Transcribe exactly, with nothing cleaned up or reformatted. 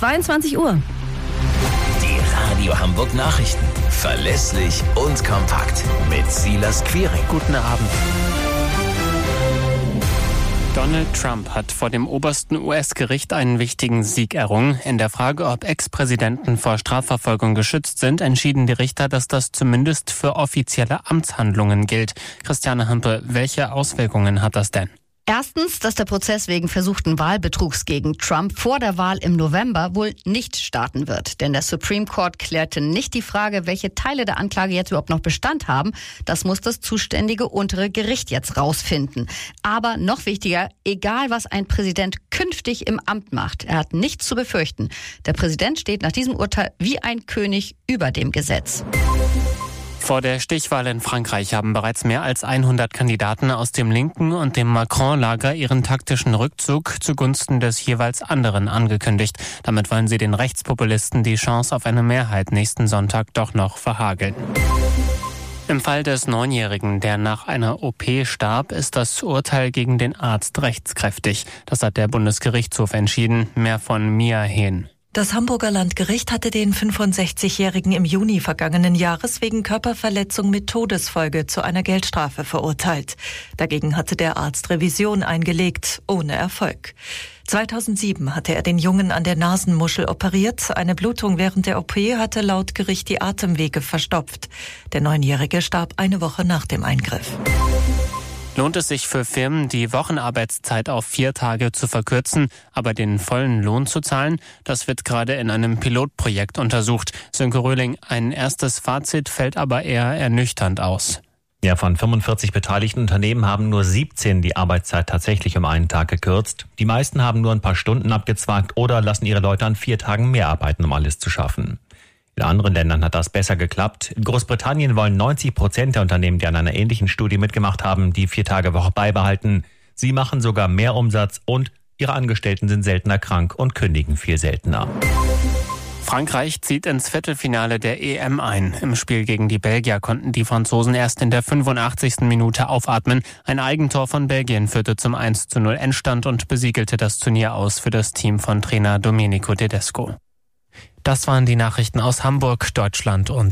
zweiundzwanzig Uhr. Die Radio Hamburg Nachrichten. Verlässlich und kompakt. Mit Silas Quiring. Guten Abend. Donald Trump hat vor dem obersten U S-Gericht einen wichtigen Sieg errungen. In der Frage, ob Ex-Präsidenten vor Strafverfolgung geschützt sind, entschieden die Richter, dass das zumindest für offizielle Amtshandlungen gilt. Christiane Hampe, welche Auswirkungen hat das denn? Erstens, dass der Prozess wegen versuchten Wahlbetrugs gegen Trump vor der Wahl im November wohl nicht starten wird. Denn der Supreme Court klärte nicht die Frage, welche Teile der Anklage jetzt überhaupt noch Bestand haben. Das muss das zuständige untere Gericht jetzt rausfinden. Aber noch wichtiger, egal was ein Präsident künftig im Amt macht, er hat nichts zu befürchten. Der Präsident steht nach diesem Urteil wie ein König über dem Gesetz. Vor der Stichwahl in Frankreich haben bereits mehr als hundert Kandidaten aus dem linken und dem Macron-Lager ihren taktischen Rückzug zugunsten des jeweils anderen angekündigt. Damit wollen sie den Rechtspopulisten die Chance auf eine Mehrheit nächsten Sonntag doch noch verhageln. Im Fall des Neunjährigen, der nach einer O P starb, ist das Urteil gegen den Arzt rechtskräftig. Das hat der Bundesgerichtshof entschieden. Mehr von Mia Hehn. Das Hamburger Landgericht hatte den fünfundsechzigjährigen im Juni vergangenen Jahres wegen Körperverletzung mit Todesfolge zu einer Geldstrafe verurteilt. Dagegen hatte der Arzt Revision eingelegt, ohne Erfolg. zweitausendsieben hatte er den Jungen an der Nasenmuschel operiert. Eine Blutung während der O P hatte laut Gericht die Atemwege verstopft. Der Neunjährige starb eine Woche nach dem Eingriff. Lohnt es sich für Firmen, die Wochenarbeitszeit auf vier Tage zu verkürzen, aber den vollen Lohn zu zahlen? Das wird gerade in einem Pilotprojekt untersucht. Sönke Röhling, ein erstes Fazit fällt aber eher ernüchternd aus. Ja, von fünfundvierzig beteiligten Unternehmen haben nur siebzehn die Arbeitszeit tatsächlich um einen Tag gekürzt. Die meisten haben nur ein paar Stunden abgezwackt oder lassen ihre Leute an vier Tagen mehr arbeiten, um alles zu schaffen. In anderen Ländern hat das besser geklappt. In Großbritannien wollen neunzig Prozent der Unternehmen, die an einer ähnlichen Studie mitgemacht haben, die Vier-Tage-Woche beibehalten. Sie machen sogar mehr Umsatz und ihre Angestellten sind seltener krank und kündigen viel seltener. Frankreich zieht ins Viertelfinale der E M ein. Im Spiel gegen die Belgier konnten die Franzosen erst in der fünfundachtzigsten Minute aufatmen. Ein Eigentor von Belgien führte zum eins zu null Endstand und besiegelte das Turnier aus für das Team von Trainer Domenico Tedesco. Das waren die Nachrichten aus Hamburg, Deutschland und